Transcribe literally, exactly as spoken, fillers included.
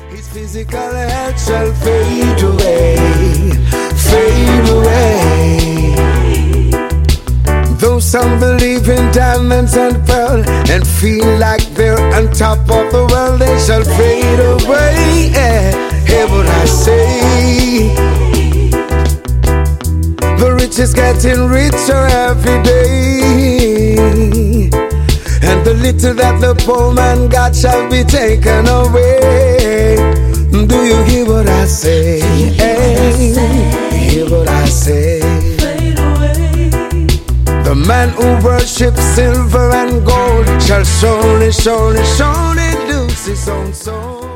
His physical health shall fade away, fade away. Though some believe in diamonds and pearl and feel like they're on top of the world, they shall fade away. Hear what I say. The rich is getting richer every day, and the little that the poor man got shall be taken away. Do you hear what I say? Hey, hear what I say? Fade away. The man who worships silver and gold shall surely, surely, surely lose his own soul.